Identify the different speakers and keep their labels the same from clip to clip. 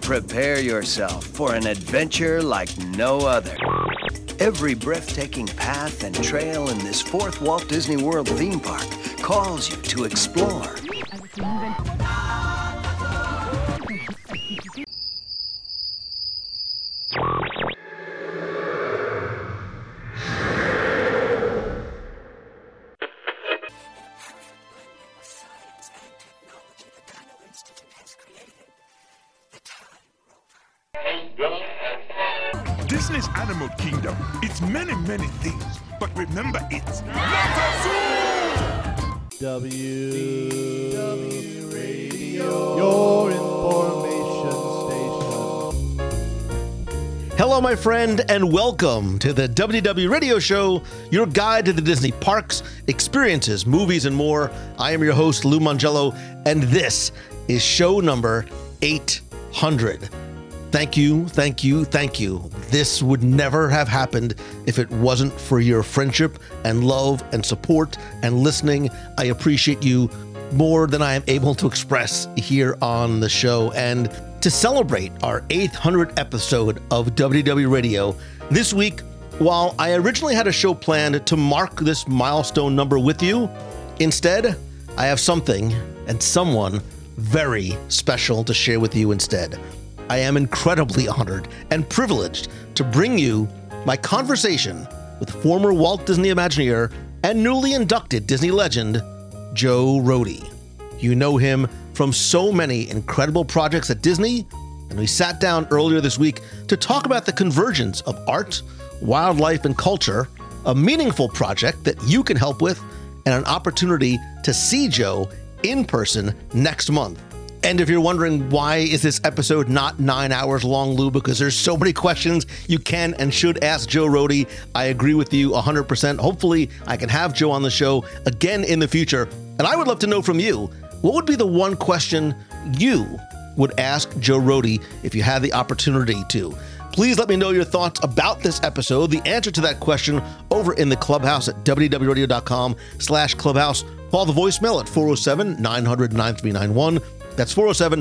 Speaker 1: Prepare yourself for an adventure like no other. Every breathtaking path and trail in this fourth Walt Disney World theme park calls you to explore.
Speaker 2: Disney's Animal Kingdom, it's many, many things, but remember, it's not a zoo!
Speaker 3: WDW Radio, your information station.
Speaker 4: Hello, my friend, and welcome to the WDW Radio Show, your guide to the Disney parks, experiences, movies, and more. I am your host, Lou Mongello, and this is show number 800. Thank you, thank you, thank you. This would never have happened if it wasn't for your friendship and love and support and listening. I appreciate you more than I am able to express here on the show. And to celebrate our 800th episode of WDW Radio, this week, while I originally had a show planned to mark this milestone number with you, instead, I have something and someone very special to share with you instead. I am incredibly honored and privileged to bring you my conversation with former Walt Disney Imagineer and newly inducted Disney legend, Joe Rohde. You know him from so many incredible projects at Disney, and we sat down earlier this week to talk about the convergence of art, wildlife, and culture, a meaningful project that you can help with, and an opportunity to see Joe in person next month. And if you're wondering why is this episode not 9 hours long, Lou, because there's so many questions you can and should ask Joe Rohde. I agree with you 100%. Hopefully, I can have Joe on the show again in the future. And I would love to know from you, what would be the one question you would ask Joe Rohde if you had the opportunity to? Please let me know your thoughts about this episode. The answer to that question over in the Clubhouse at www.radio.com/clubhouse. Call the voicemail at 407-900-9391. That's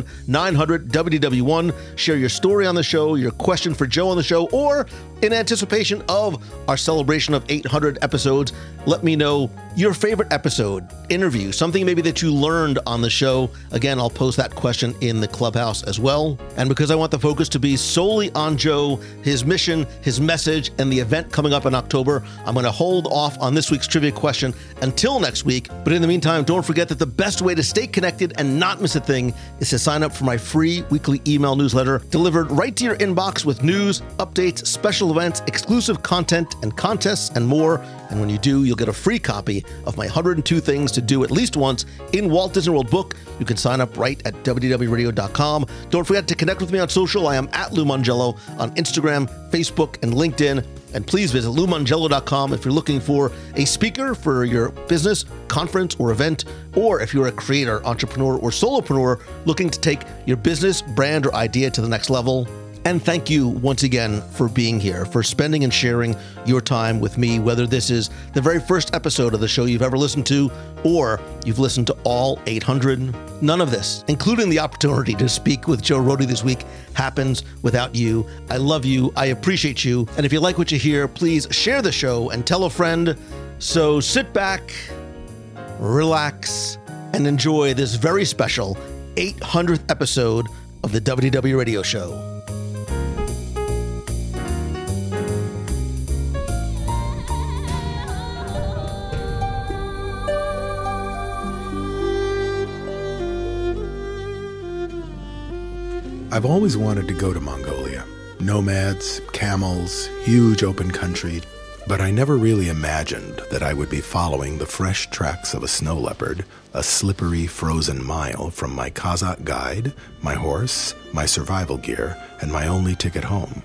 Speaker 4: 407-900-WDW1. Share your story on the show, your question for Joe on the show, or in anticipation of our celebration of 800 episodes, let me know your favorite episode, interview, something maybe that you learned on the show. Again, I'll post that question in the Clubhouse as well. And because I want the focus to be solely on Joe, his mission, his message, and the event coming up in October, I'm going to hold off on this week's trivia question until next week. But in the meantime, don't forget that the best way to stay connected and not miss a thing is to sign up for my free weekly email newsletter delivered right to your inbox with news, updates, special events, exclusive content, and contests, and more. And when you do, you'll get a free copy of my 102 Things to Do at Least Once in Walt Disney World book. You can sign up right at www.radio.com. Don't forget to connect with me on social. I am at Lou Mongello on Instagram, Facebook, and LinkedIn. And please visit LouMongello.com if you're looking for a speaker for your business, conference, or event, or if you're a creator, entrepreneur, or solopreneur looking to take your business, brand, or idea to the next level. And thank you once again for being here, for spending and sharing your time with me, whether this is the very first episode of the show you've ever listened to, or you've listened to all 800. None of this, including the opportunity to speak with Joe Rohde this week, happens without you. I love you. I appreciate you. And if you like what you hear, please share the show and tell a friend. So sit back, relax, and enjoy this very special 800th episode of the WDW Radio Show.
Speaker 5: I've always wanted to go to Mongolia. Nomads, camels, huge open country. But I never really imagined that I would be following the fresh tracks of a snow leopard, a slippery, frozen mile from my Kazakh guide, my horse, my survival gear, and my only ticket home.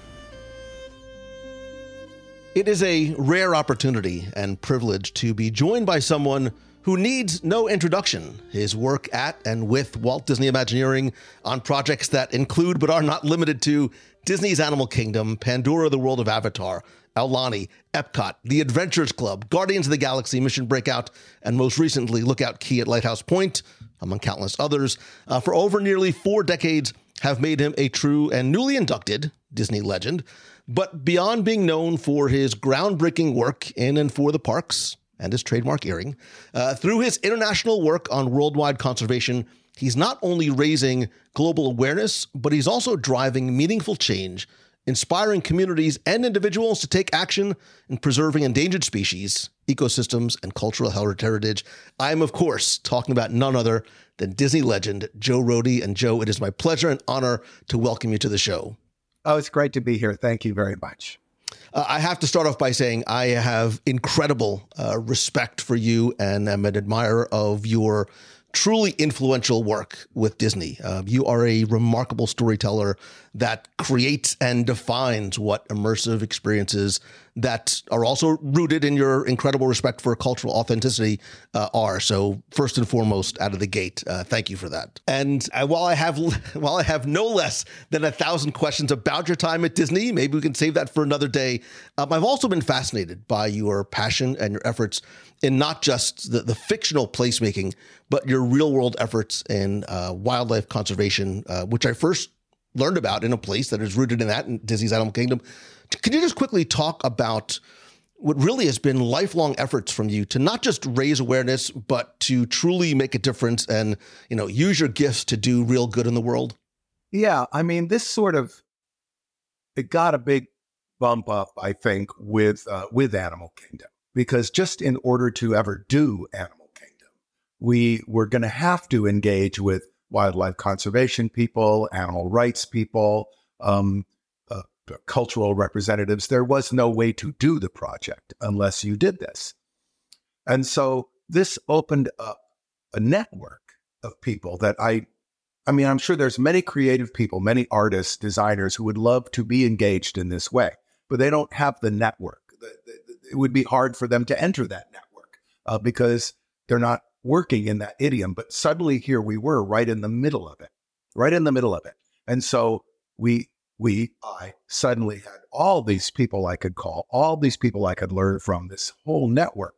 Speaker 4: It is a rare opportunity and privilege to be joined by someone who needs no introduction. His work at and with Walt Disney Imagineering on projects that include but are not limited to Disney's Animal Kingdom, Pandora: The World of Avatar, Aulani, Epcot, The Adventures Club, Guardians of the Galaxy, Mission Breakout, and most recently Lookout Key at Lighthouse Point, among countless others. For over nearly 4 decades, have made him a true and newly inducted Disney legend. But beyond being known for his groundbreaking work in and for the parks and his trademark earring, through his international work on worldwide conservation, he's not only raising global awareness, but he's also driving meaningful change, inspiring communities and individuals to take action in preserving endangered species, ecosystems, and cultural heritage. I'm, of course, talking about none other than Disney legend Joe Rohde. And Joe, it is my pleasure and honor to welcome you to the show.
Speaker 3: Oh, it's great to be here. Thank you very much.
Speaker 4: I have to start off by saying I have incredible respect for you and am an admirer of your truly influential work with Disney. You are a remarkable storyteller that creates and defines what immersive experiences that are also rooted in your incredible respect for cultural authenticity are. So first and foremost, out of the gate, thank you for that. And while I have no less than 1,000 questions about your time at Disney, maybe we can save that for another day. I've also been fascinated by your passion and your efforts in not just the fictional placemaking, but your real world efforts in wildlife conservation, which I first learned about in a place that is rooted in that, in Disney's Animal Kingdom. Could you just quickly talk about what really has been lifelong efforts from you to not just raise awareness, but to truly make a difference and, use your gifts to do real good in the world?
Speaker 3: Yeah, I mean, it got a big bump up, I think, with Animal Kingdom, because just in order to ever do Animal Kingdom, we were going to have to engage with wildlife conservation people, animal rights people, cultural representatives. There was no way to do the project unless you did this. And so this opened up a network of people that I'm sure there's many creative people, many artists, designers who would love to be engaged in this way, but they don't have the network. It would be hard for them to enter that network because they're not working in that idiom. But suddenly here we were right in the middle of it. And so I suddenly had all these people I could call, all these people I could learn from, this whole network.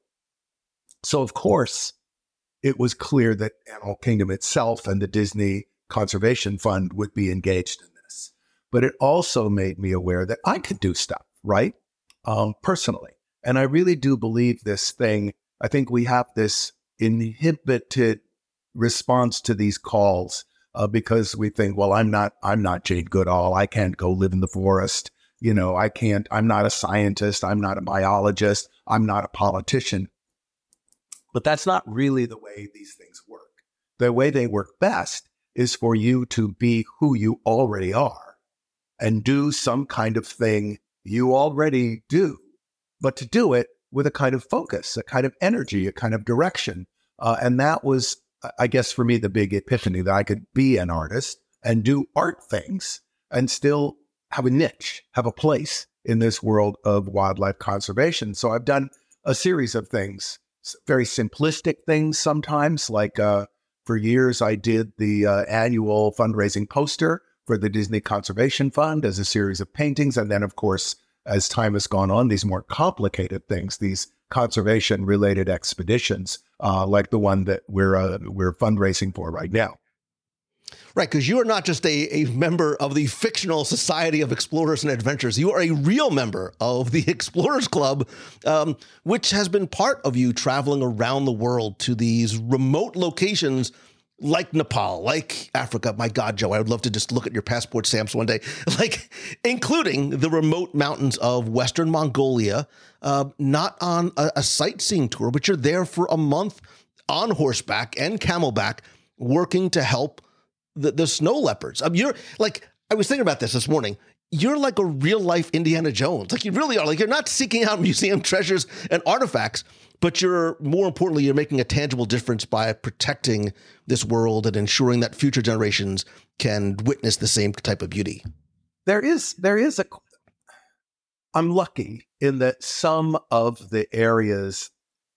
Speaker 3: So of course, it was clear that Animal Kingdom itself and the Disney Conservation Fund would be engaged in this. But it also made me aware that I could do stuff, right? Personally. And I really do believe this thing. I think we have this inhibited response to these calls because we think, well, I'm not Jane Goodall. I can't go live in the forest. I'm not a scientist. I'm not a biologist. I'm not a politician. But that's not really the way these things work. The way they work best is for you to be who you already are and do some kind of thing you already do, but to do it with a kind of focus, a kind of energy, a kind of direction. And that was, I guess, for me, the big epiphany that I could be an artist and do art things and still have a niche, have a place in this world of wildlife conservation. So I've done a series of things, very simplistic things sometimes, like for years I did the annual fundraising poster for the Disney Conservation Fund as a series of paintings. And then, of course, as time has gone on, these more complicated things, these conservation-related expeditions, like the one that we're fundraising for right now.
Speaker 4: Right, because you are not just a member of the fictional Society of Explorers and Adventurers. You are a real member of the Explorers Club, which has been part of you traveling around the world to these remote locations like Nepal, like Africa. My God, Joe, I would love to just look at your passport stamps one day, like including the remote mountains of Western Mongolia, not on a sightseeing tour, but you're there for a month on horseback and camelback working to help the snow leopards. You're like, I was thinking about this morning. You're like a real life Indiana Jones. Like you really are. Like you're not seeking out museum treasures and artifacts, but more importantly, you're making a tangible difference by protecting this world and ensuring that future generations can witness the same type of beauty.
Speaker 3: I'm lucky in that some of the areas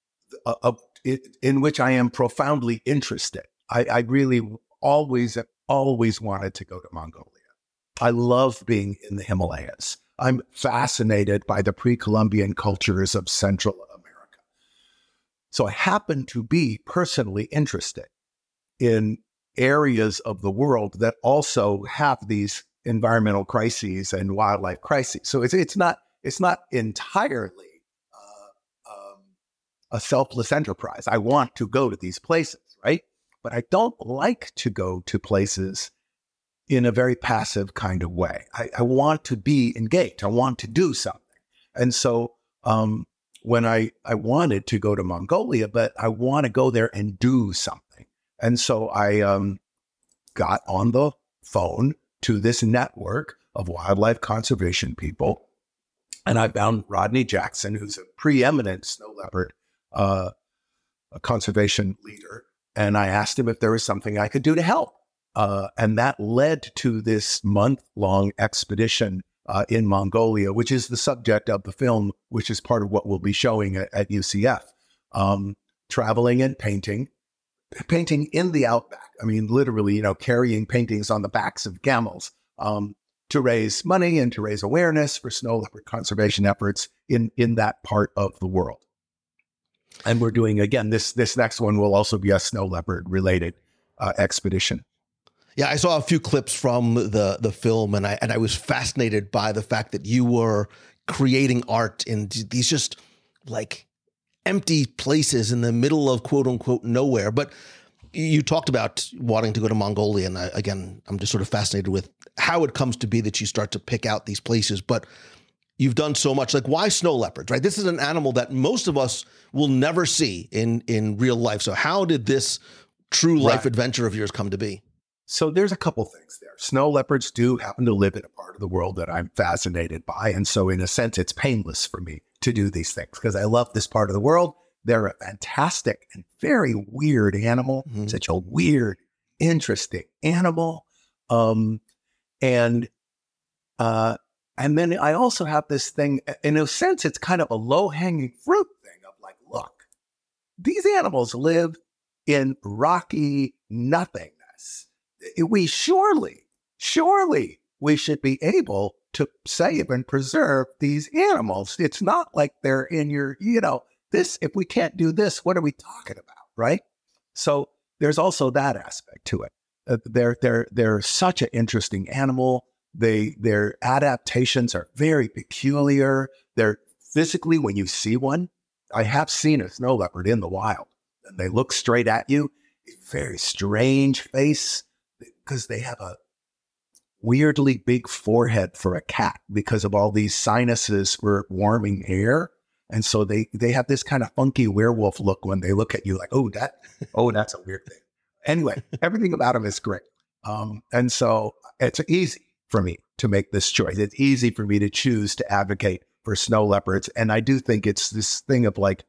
Speaker 3: in which I am profoundly interested, I really always wanted to go to Mongolia. I love being in the Himalayas. I'm fascinated by the pre-Columbian cultures of Central America. So I happen to be personally interested in areas of the world that also have these environmental crises and wildlife crises. So it's not entirely a selfless enterprise. I want to go to these places, right? But I don't like to go to places in a very passive kind of way. I want to be engaged. I want to do something. And so when I wanted to go to Mongolia, but I want to go there and do something. And so I got on the phone to this network of wildlife conservation people. And I found Rodney Jackson, who's a preeminent snow leopard a conservation leader. And I asked him if there was something I could do to help. And that led to this month-long expedition in Mongolia, which is the subject of the film, which is part of what we'll be showing at UCF. Traveling and painting in the outback. I mean, literally, carrying paintings on the backs of camels to raise money and to raise awareness for snow leopard conservation efforts in that part of the world. And we're doing, again, this next one will also be a snow leopard related expedition.
Speaker 4: Yeah, I saw a few clips from the film, and I was fascinated by the fact that you were creating art in these just like empty places in the middle of quote unquote nowhere. But you talked about wanting to go to Mongolia, and I'm just sort of fascinated with how it comes to be that you start to pick out these places. But you've done so much. Like, why snow leopards, right? This is an animal that most of us will never see in real life. So how did this true life adventure of yours come to be?
Speaker 3: So there's a couple things there. Snow leopards do happen to live in a part of the world that I'm fascinated by. And so in a sense, it's painless for me to do these things because I love this part of the world. They're a fantastic and very weird animal, such a weird, interesting animal. And then I also have this thing, in a sense, it's kind of a low-hanging fruit thing of like, look, these animals live in rocky nothingness. We surely we should be able to save and preserve these animals. It's not like they're in your, this, if we can't do this, what are we talking about, right? So there's also that aspect to it. They're such an interesting animal. Their adaptations are very peculiar. They're physically, when you see one, I have seen a snow leopard in the wild, and they look straight at you. A very strange face because they have a weirdly big forehead for a cat because of all these sinuses for warming air. And so they have this kind of funky werewolf look when they look at you like, that's a weird thing. Anyway, everything about them is great. And so it's easy for me to make this choice. It's easy for me to choose to advocate for snow leopards. And I do think it's this thing of like,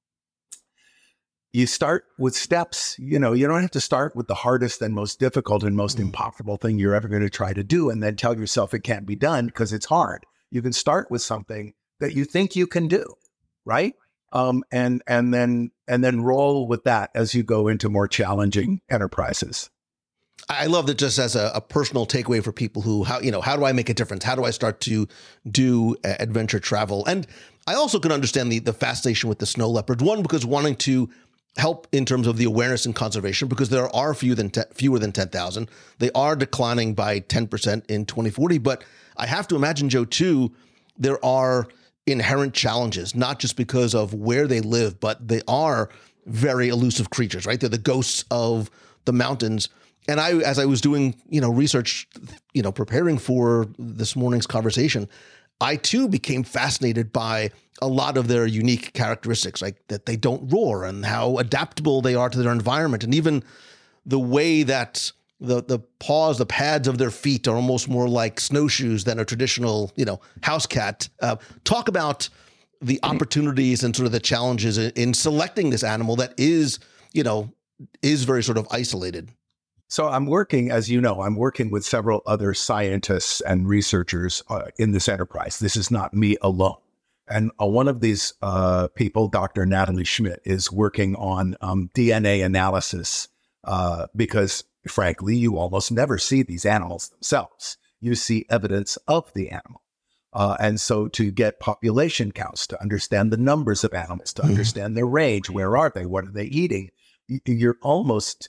Speaker 3: you start with steps, you don't have to start with the hardest and most difficult and most impossible thing you're ever going to try to do and then tell yourself it can't be done because it's hard. You can start with something that you think you can do, right? And then roll with that as you go into more challenging enterprises.
Speaker 4: I love that just as a personal takeaway for people who, how do I make a difference? How do I start to do adventure travel? And I also can understand the fascination with the snow leopards. One, because wanting to help in terms of the awareness and conservation, because there are fewer than 10,000. They are declining by 10% in 2040. But I have to imagine, Joe, too, there are inherent challenges, not just because of where they live, but they are very elusive creatures, right? They're the ghosts of the mountains. And as I was doing, research, preparing for this morning's conversation, I too became fascinated by a lot of their unique characteristics, like that they don't roar and how adaptable they are to their environment. And even the way that the paws, the pads of their feet are almost more like snowshoes than a traditional, house cat. Talk about the opportunities and sort of the challenges in selecting this animal that is very sort of isolated.
Speaker 3: So I'm working, as you know, with several other scientists and researchers in this enterprise. This is not me alone. And one of these people, Dr. Natalie Schmidt, is working on DNA analysis because, frankly, you almost never see these animals themselves. You see evidence of the animal. And so to get population counts, to understand the numbers of animals, to understand their range, where are they, what are they eating, you're almost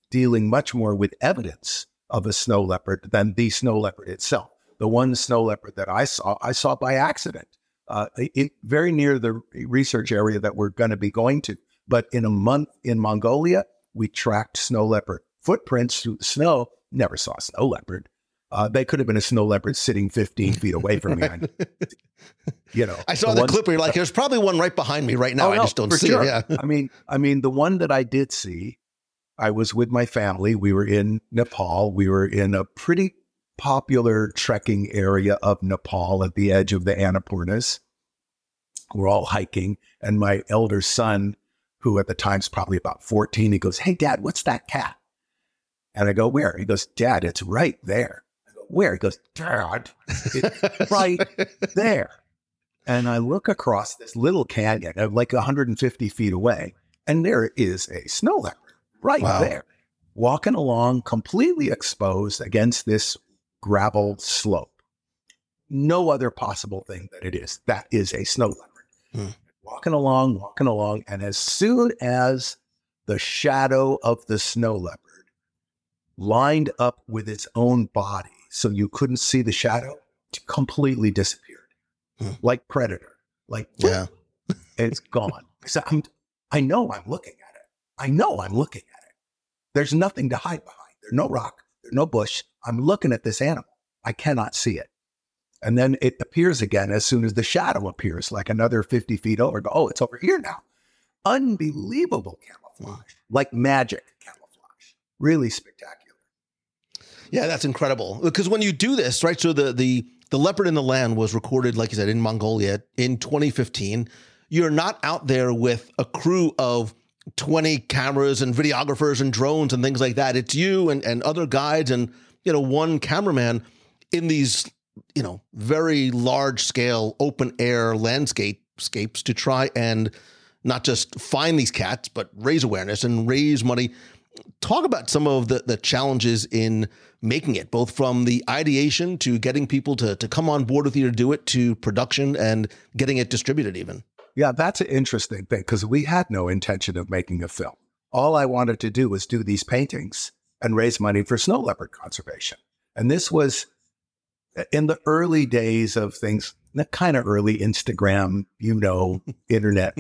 Speaker 3: dealing much more with evidence of a snow leopard than the snow leopard itself. The one snow leopard that I saw by accident, very near the research area that we're going to be going to. But in a month in Mongolia, we tracked snow leopard footprints through the snow. Never saw a snow leopard. They could have been a snow leopard sitting 15 feet away from me.
Speaker 4: I saw the clip where you're like, there's probably one right behind me right now. I just don't see it. Yeah.
Speaker 3: I mean, the one that I did see, I was with my family. We were in Nepal. We were in a pretty popular trekking area of Nepal at the edge of the Annapurnas. We're all hiking. And my elder son, who at the time's probably about 14, he goes, "Hey, Dad, what's that cat?" And I go, "Where?" He goes, "Dad, it's right there." I go, "Where?" He goes, "Dad, it's right there." And I look across this little canyon of like 150 feet away, and there is a snow leopard right there, walking along completely exposed against this gravel slope. No other possible thing that it is. That is a snow leopard. Walking along. And as soon as the shadow of the snow leopard lined up with its own body, so you couldn't see the shadow, it completely disappeared. Like Predator. Like, it's gone. So I know I'm looking at it. There's nothing to hide behind. There's no rock. There's no bush. I'm looking at this animal. I cannot see it. And then it appears again as soon as the shadow appears, like another 50 feet over. Oh, it's over here now. Unbelievable camouflage, like magic camouflage. Really spectacular.
Speaker 4: Yeah, that's incredible. Because when you do this, right, so the Leopard in the Land was recorded, like you said, in Mongolia in 2015. You're not out there with a crew of 20 cameras and videographers and drones and things like that. It's you and other guides and, one cameraman in these, very large scale open air landscapes to try and not just find these cats, but raise awareness and raise money. Talk about some of the challenges in making it, both from the ideation to getting people to come on board with you to do it, to production and getting it distributed even.
Speaker 3: Yeah, that's an interesting thing because we had no intention of making a film. All I wanted to do was do these paintings and raise money for snow leopard conservation. And this was in the early days of things, that kind of early Instagram, internet,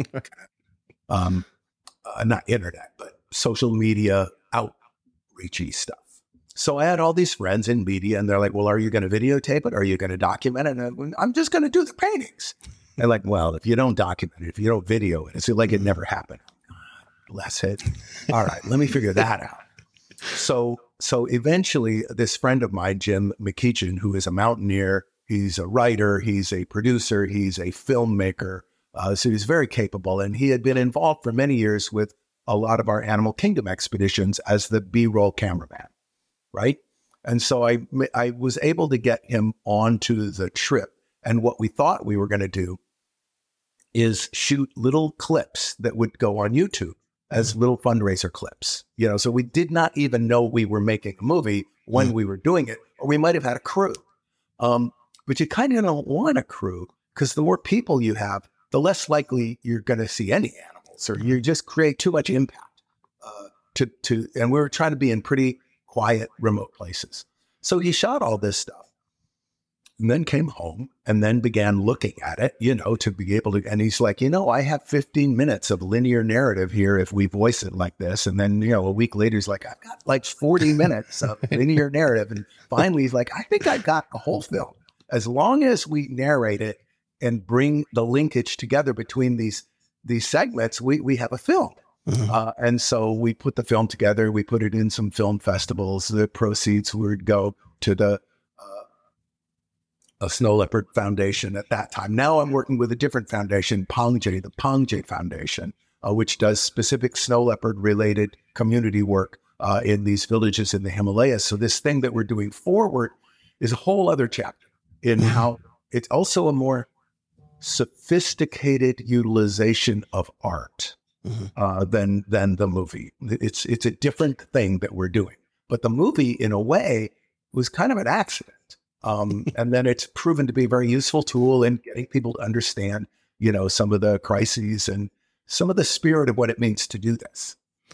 Speaker 3: not internet, but social media outreachy stuff. So I had all these friends in media and they're like, "Well, are you going to videotape it? Are you going to document it?" And I'm just going to do the paintings. They're like, "Well, if you don't document it, if you don't video it, it's like it never happened." Bless it. All right, let me figure that out. So eventually this friend of mine, Jim McKeechin, who is a mountaineer, he's a writer, he's a producer, he's a filmmaker. So he's very capable. And he had been involved for many years with a lot of our Animal Kingdom expeditions as the B-roll cameraman, right? And so I was able to get him onto the trip. And what we thought we were going to do is shoot little clips that would go on YouTube as little fundraiser clips. So we did not even know we were making a movie when we were doing it, or we might have had a crew. But you kind of don't want a crew because the more people you have, the less likely you're going to see any animals, or you just create too much impact. And we were trying to be in pretty quiet, remote places. So he shot all this stuff and then came home and then began looking at it, to be able to, and he's like, I have 15 minutes of linear narrative here if we voice it like this. And then, a week later, he's like, "I've got like 40 minutes of linear narrative. And finally, he's like, "I think I've got a whole film. As long as we narrate it and bring the linkage together between these segments, we have a film." And so we put the film together. We put it in some film festivals. The proceeds would go to the Snow Leopard Foundation at that time. Now I'm working with a different foundation, the Pangjay Foundation, which does specific snow leopard related community work in these villages in the Himalayas. So this thing that we're doing forward is a whole other chapter in how it's also a more sophisticated utilization of art than the movie. It's a different thing that we're doing. But the movie, in a way, was kind of an accident. And then it's proven to be a very useful tool in getting people to understand, some of the crises and some of the spirit of what it means to do this.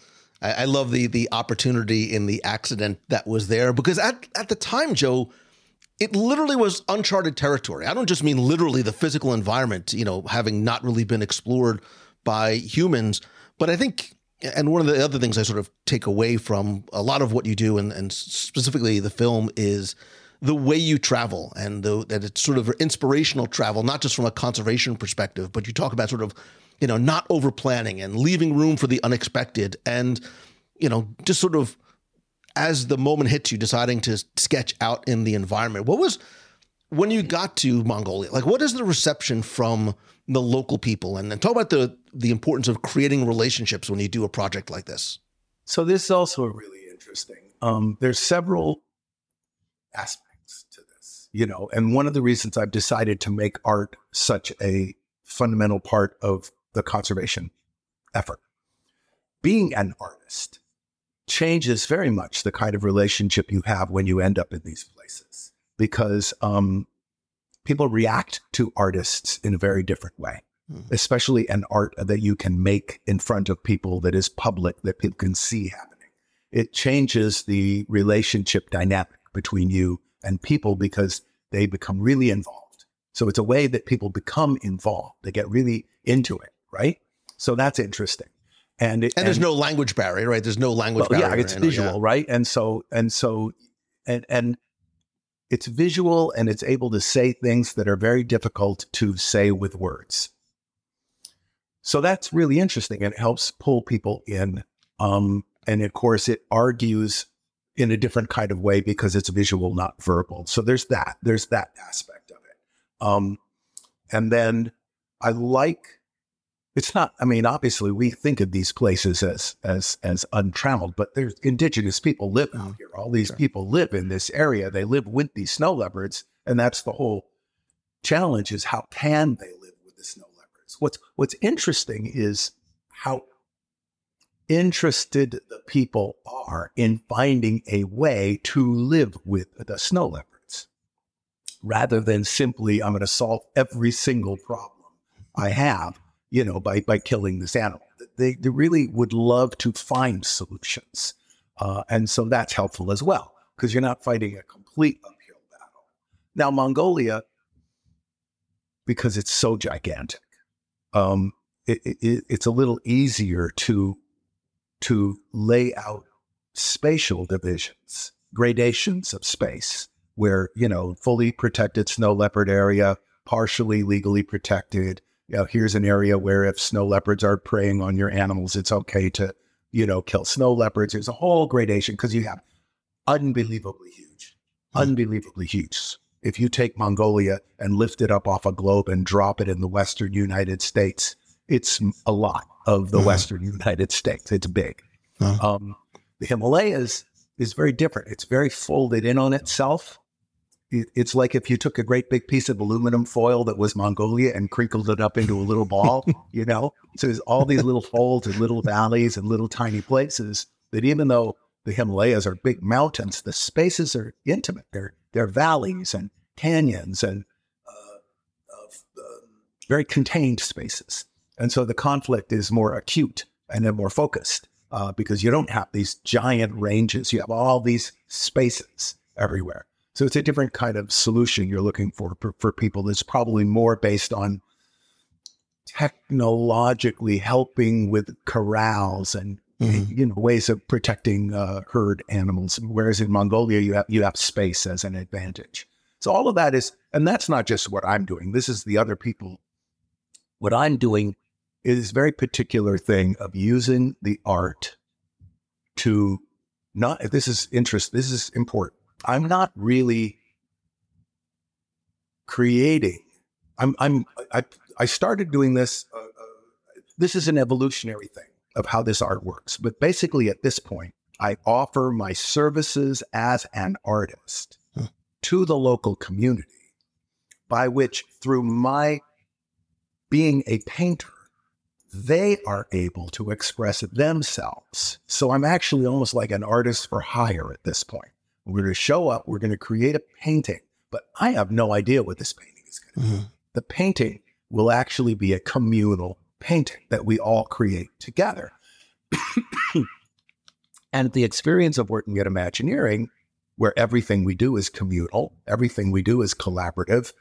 Speaker 4: I love the opportunity in the accident that was there, because at the time, Joe, it literally was uncharted territory. I don't just mean literally the physical environment, having not really been explored by humans, but I think, and one of the other things I sort of take away from a lot of what you do, and specifically the film, is the way you travel, and that it's sort of inspirational travel, not just from a conservation perspective, but you talk about sort of, not over planning and leaving room for the unexpected, and, just sort of as the moment hits you, deciding to sketch out in the environment. What was, when you got to Mongolia, like, what is the reception from the local people? And talk about the importance of creating relationships when you do a project like this.
Speaker 3: So this is also really interesting. There's several aspects to this, and one of the reasons I've decided to make art such a fundamental part of the conservation effort, being an artist changes very much the kind of relationship you have when you end up in these places, because people react to artists in a very different way, especially an art that you can make in front of people, that is public, that people can see happening. It changes the relationship dynamic between you and people, because they become really involved. So it's a way that people become involved. They get really into it, right? So that's interesting. And
Speaker 4: there's no language barrier, right? There's no language barrier.
Speaker 3: Yeah, it's visual, right? And so it's visual, and it's able to say things that are very difficult to say with words. So that's really interesting, and it helps pull people in. And of course, it argues in a different kind of way because it's visual, not verbal. So there's that aspect of it. And then I like, it's not, obviously we think of these places as untraveled, but there's indigenous people live out here. All these people live in this area. They live with these snow leopards. And that's the whole challenge, is how can they live with the snow leopards? What's interesting is how interested the people are in finding a way to live with the snow leopards, rather than simply, I'm going to solve every single problem I have, by killing this animal. They really would love to find solutions. And so that's helpful as well, because you're not fighting a complete uphill battle. Now, Mongolia, because it's so gigantic, it's a little easier to lay out spatial divisions, gradations of space, where, fully protected snow leopard area, partially legally protected. Here's an area where if snow leopards are preying on your animals, it's okay to, kill snow leopards. There's a whole gradation, because you have unbelievably huge. If you take Mongolia and lift it up off a globe and drop it in the Western United States, it's a lot of the Western United States. It's big. The Himalayas is very different. It's very folded in on itself. It's like if you took a great big piece of aluminum foil that was Mongolia and crinkled it up into a little ball, So there's all these little folds and little valleys and little tiny places that, even though the Himalayas are big mountains, the spaces are intimate. They're valleys and canyons and very contained spaces. And so the conflict is more acute and then more focused, because you don't have these giant ranges. You have all these spaces everywhere. So it's a different kind of solution you're looking for people. That's probably more based on technologically helping with corrals and ways of protecting herd animals. Whereas in Mongolia, you have space as an advantage. So all of that is, and that's not just what I'm doing. This is the other people. What I'm doing is a very particular thing of using the art to not. This is important. I'm not really creating. I started doing this. This is an evolutionary thing of how this art works. But basically, at this point, I offer my services as an artist to the local community, by which, through my being a painter, they are able to express themselves. So I'm actually almost like an artist for hire at this point. We're going to show up, we're going to create a painting, but I have no idea what this painting is going to be. The painting will actually be a communal painting that we all create together. And the experience of working at Imagineering, where everything we do is communal, everything we do is collaborative,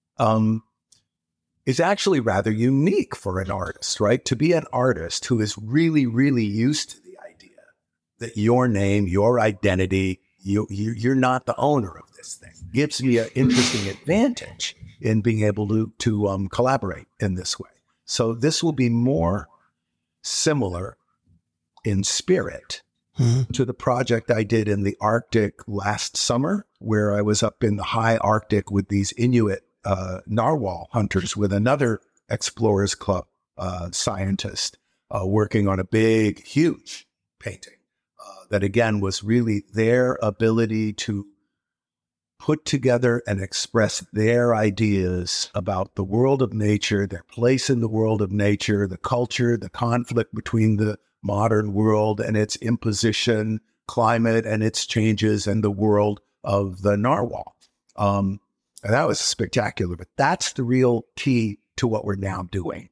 Speaker 3: is actually rather unique for an artist, right? To be an artist who is really, really used to the idea that your name, your identity, you're not the owner of this thing, gives me an interesting advantage in being able to collaborate in this way. So this will be more similar in spirit to the project I did in the Arctic last summer, where I was up in the high Arctic with these Inuit narwhal hunters with another Explorers Club scientist working on a big, huge painting that, again, was really their ability to put together and express their ideas about the world of nature, their place in the world of nature, the culture, the conflict between the modern world and its imposition, climate and its changes, and the world of the narwhal. And that was spectacular, but that's the real key to what we're now doing.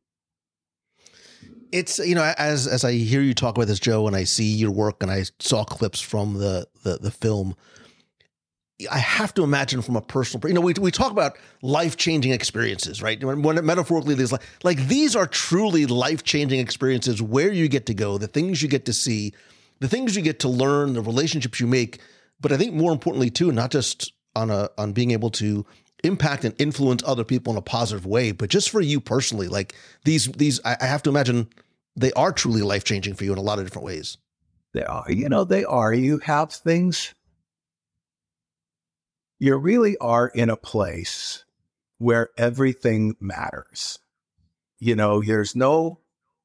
Speaker 4: It's, as I hear you talk about this, Joe, and I see your work and I saw clips from the film, I have to imagine from a personal, we talk about life-changing experiences, right? When metaphorically, there's like these are truly life-changing experiences where you get to go, the things you get to see, the things you get to learn, the relationships you make. But I think more importantly too, not just on being able to impact and influence other people in a positive way, but just for you personally, like these, I have to imagine they are truly life-changing for you in a lot of different ways.
Speaker 3: They are, they are. You have things. You really are in a place where everything matters. There's no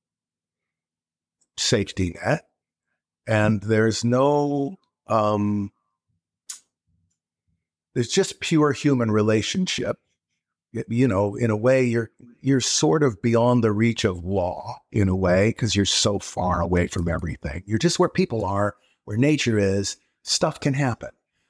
Speaker 3: safety net, and there's no, there's just pure human relationship. In a way, you're sort of beyond the reach of law in a way, because you're so far away from everything. You're just where people are, where nature is. Stuff can happen.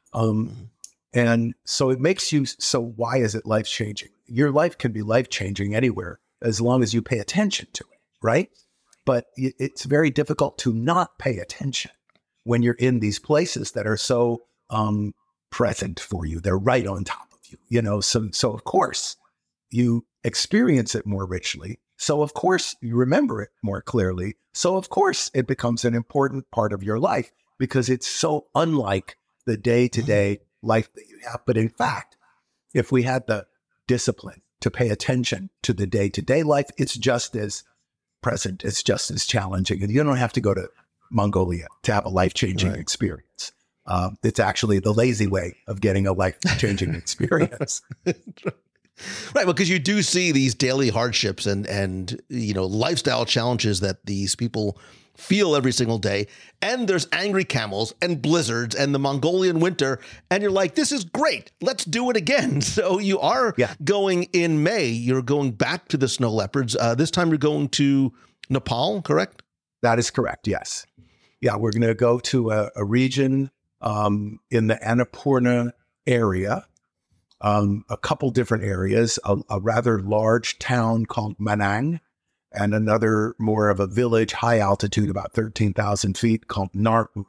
Speaker 3: And so it makes you, so why is it life-changing? Your life can be life-changing anywhere as long as you pay attention to it, right? But it's very difficult to not pay attention when you're in these places that are so present for you. They're right on top of you, so of course you experience it more richly. So of course you remember it more clearly. So of course it becomes an important part of your life because it's so unlike the day-to-day life that you have. But in fact, if we had the discipline to pay attention to the day-to-day life, it's just as present, it's just as challenging. And you don't have to go to Mongolia to have a life-changing experience. It's actually the lazy way of getting a life-changing experience.
Speaker 4: Right, because you do see these daily hardships and lifestyle challenges that these people feel every single day. And there's angry camels and blizzards and the Mongolian winter. And you're like, this is great. Let's do it again. So you are going in May. You're going back to the snow leopards. This time you're going to Nepal, correct?
Speaker 3: That is correct, yes. Yeah, we're going to go to a region in the Annapurna area, a couple different areas, a rather large town called Manang, and another more of a village, high altitude, about 13,000 feet, called Narku.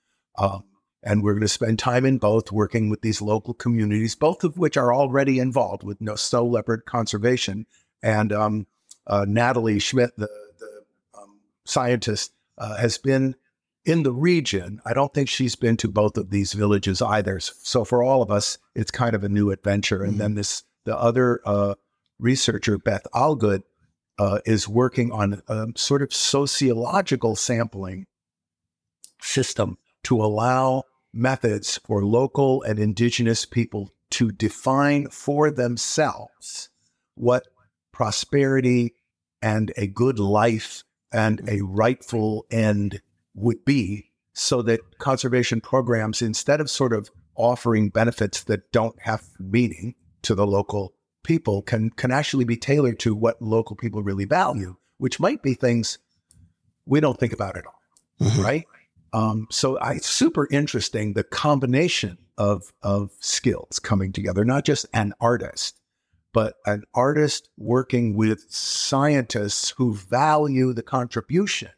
Speaker 3: And we're going to spend time in both, working with these local communities, both of which are already involved with snow leopard conservation. And Natalie Schmidt, the scientist, has been in the region. I don't think she's been to both of these villages either. So for all of us, it's kind of a new adventure. And then the other researcher, Beth Allgood, is working on a sort of sociological sampling system to allow methods for local and indigenous people to define for themselves what prosperity and a good life and a rightful end would be, so that conservation programs, instead of sort of offering benefits that don't have meaning to the local people, can actually be tailored to what local people really value, which might be things we don't think about at all, right? So it's super interesting, the combination of skills coming together, not just an artist, but an artist working with scientists who value the contribution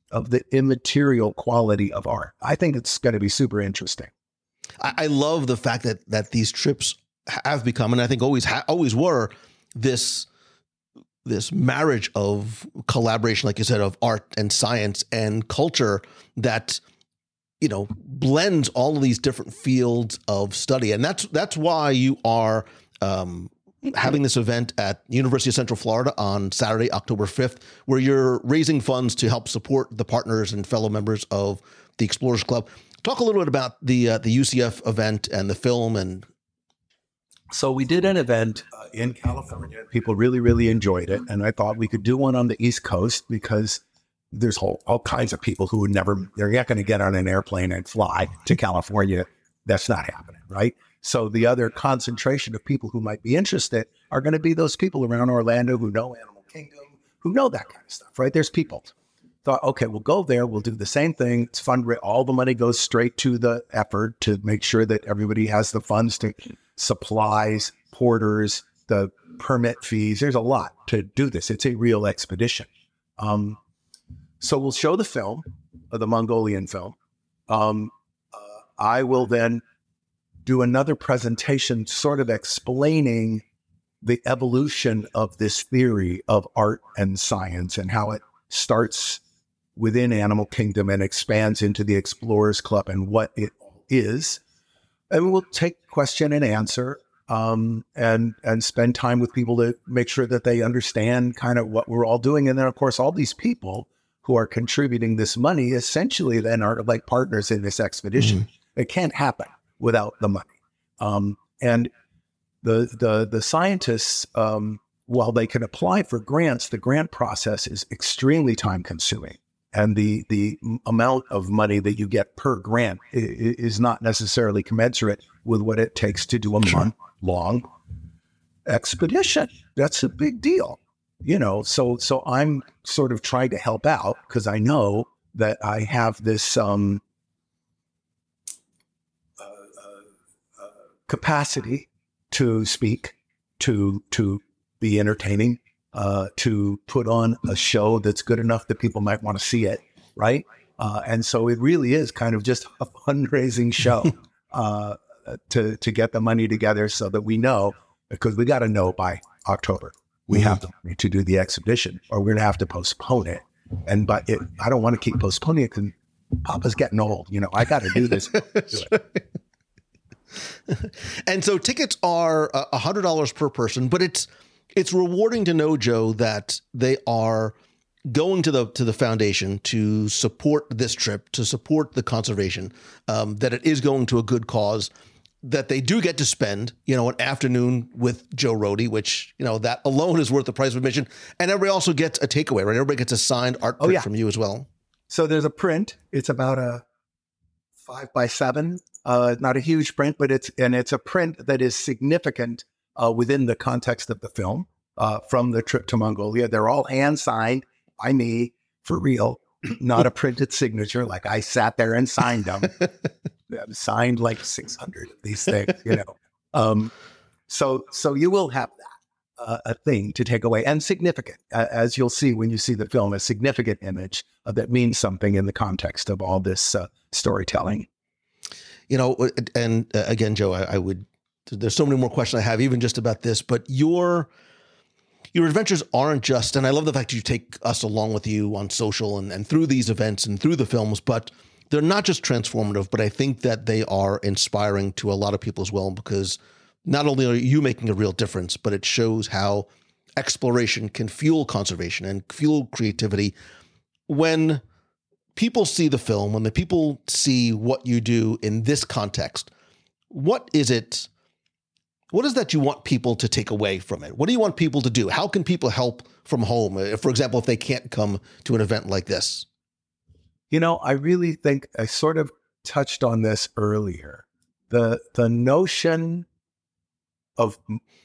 Speaker 3: of the immaterial quality of art. I think it's going to be super interesting.
Speaker 4: I love the fact that these trips have become, and I think always were, this marriage of collaboration, like you said, of art and science and culture that, you know, blends all of these different fields of study. And that's why you are having this event at University of Central Florida on Saturday, October 5th, where you're raising funds to help support the partners and fellow members of the Explorers Club. Talk a little bit about the UCF event and the film. And
Speaker 3: so we did an event in California. People really, really enjoyed it. And I thought we could do one on the East Coast because there's all kinds of people who they're not going to get on an airplane and fly to California. That's not happening, right? So the other concentration of people who might be interested are going to be those people around Orlando who know Animal Kingdom, who know that kind of stuff, right? There's people. Thought, okay, we'll go there. We'll do the same thing. It's fun. All the money goes straight to the effort to make sure that everybody has the funds to supplies, porters, the permit fees. There's a lot to do this. It's a real expedition. So we'll show the film, the Mongolian film. I will then do another presentation sort of explaining the evolution of this theory of art and science and how it starts within Animal Kingdom and expands into the Explorers Club and what it is. And we'll take question and answer and spend time with people to make sure that they understand kind of what we're all doing. And then, of course, all these people who are contributing this money essentially then are like partners in this expedition. Mm-hmm. It can't happen without the money. And the scientists, while they can apply for grants, the grant process is extremely time consuming. And the amount of money that you get per grant is not necessarily commensurate with what it takes to do a month-long expedition. That's a big deal, you know. So I'm sort of trying to help out because I know that I have this capacity to speak, to be entertaining, to put on a show that's good enough that people might want to see it, right? And so it really is kind of just a fundraising show to get the money together so that we know, because we got to know by October we have the money to do the exhibition, or we're going to have to postpone it. But I don't want to keep postponing it because Papa's getting old. You know, I got to do this.
Speaker 4: And so tickets are $100 per person, but it's rewarding to know, Joe, that they are going to the foundation to support this trip, to support the conservation, that it is going to a good cause, that they do get to spend, you know, an afternoon with Joe Rohde, which, you know, that alone is worth the price of admission. And everybody also gets a takeaway, right? Everybody gets a signed art print from you as well.
Speaker 3: So there's a print. It's about a 5x7. Not a huge print, but it's a print that is significant within the context of the film from the trip to Mongolia. They're all hand signed by me for real, not a printed signature. Like I sat there and signed them. I've signed like 600 of these things, you know. So you will have that a thing to take away, and significant, as you'll see when you see the film, a significant image that means something in the context of all this storytelling.
Speaker 4: You know, and again, Joe, there's so many more questions I have even just about this, but your adventures aren't just, and I love the fact that you take us along with you on social and through these events and through the films, but they're not just transformative, but I think that they are inspiring to a lot of people as well, because not only are you making a real difference, but it shows how exploration can fuel conservation and fuel creativity. When people see the film, when the people see what you do in this context, what is that you want people to take away from it? What do you want people to do? How can people help from home? For example, if they can't come to an event like this?
Speaker 3: You know, I really think I sort of touched on this earlier. The notion of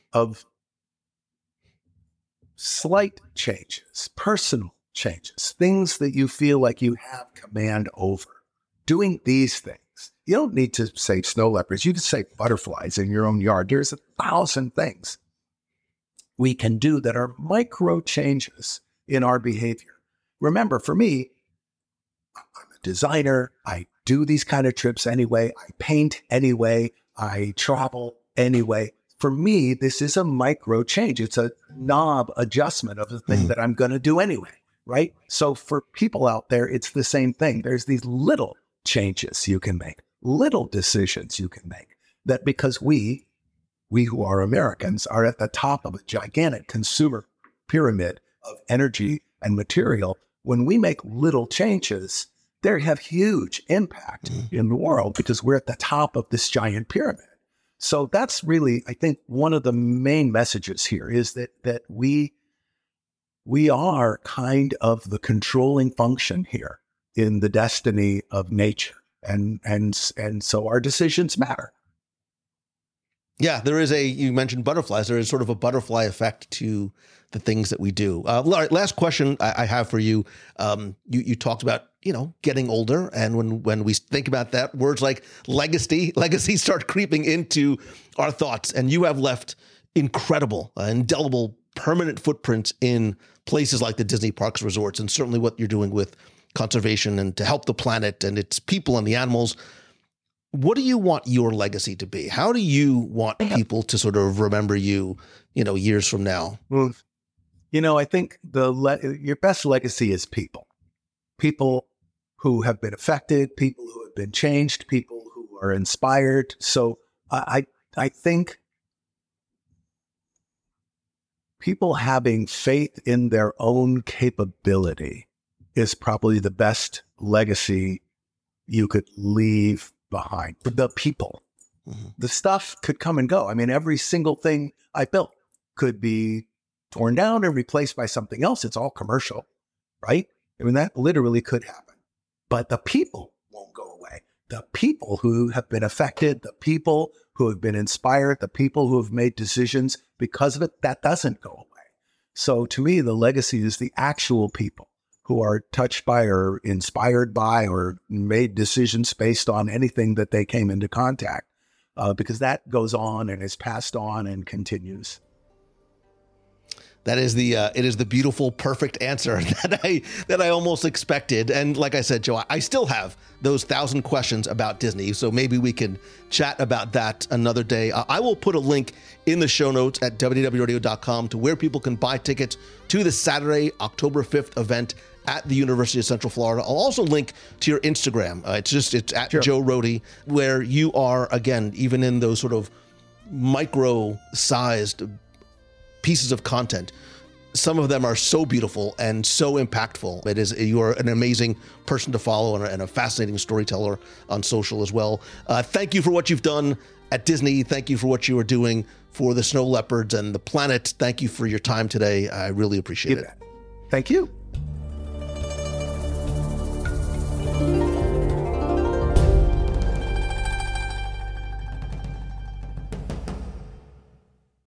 Speaker 3: slight changes, personal changes, things that you feel like you have command over, doing these things. You don't need to save snow leopards. You can save butterflies in your own yard. There's 1,000 things we can do that are micro changes in our behavior. Remember, for me, I'm a designer. I do these kind of trips anyway. I paint anyway. I travel anyway. For me, this is a micro change. It's a knob adjustment of the thing that I'm going to do anyway, right? So for people out there, it's the same thing. There's these little changes you can make, little decisions you can make, that because we who are Americans are at the top of a gigantic consumer pyramid of energy and material. When we make little changes, they have huge impact in the world because we're at the top of this giant pyramid. So that's really, I think, one of the main messages here is that we are kind of the controlling function here in the destiny of nature. And so our decisions matter.
Speaker 4: Yeah, there is you mentioned butterflies. There is sort of a butterfly effect to the things that we do. All right, last question I have for you. You talked about, getting older. And when we think about that, words like legacy start creeping into our thoughts. And you have left incredible, indelible, permanent footprints in places like the Disney parks, resorts, and certainly what you're doing with conservation and to help the planet and its people and the animals. What do you want your legacy to be? How do you want people to sort of remember you, years from now?
Speaker 3: Well, I think your best legacy is people. People who have been affected, people who have been changed, people who are inspired. So I think people having faith in their own capability is probably the best legacy you could leave behind. The people. The stuff could come and go. I mean, every single thing I built could be torn down and replaced by something else. It's all commercial, right? I mean, that literally could happen. But the people won't go away. The people who have been affected, the people who have been inspired, the people who have made decisions because of it, that doesn't go away. So to me, the legacy is the actual people who are touched by or inspired by or made decisions based on anything that they came into contact, because that goes on and is passed on and continues.
Speaker 4: That is it is the beautiful, perfect answer that I almost expected. And like I said, Joe, I still have those 1,000 questions about Disney. So maybe we can chat about that another day. I will put a link in the show notes at WDWRadio.com to where people can buy tickets to the Saturday, October 5th event at the University of Central Florida. I'll also link to your Instagram. It's at sure. Joe Rohde, where you are, again, even in those sort of micro-sized pieces of content. Some of them are so beautiful and so impactful. You are an amazing person to follow and a fascinating storyteller on social as well. Thank you for what you've done at Disney. Thank you for what you are doing for the snow leopards and the planet. Thank you for your time today. I really appreciate it.
Speaker 3: Thank you.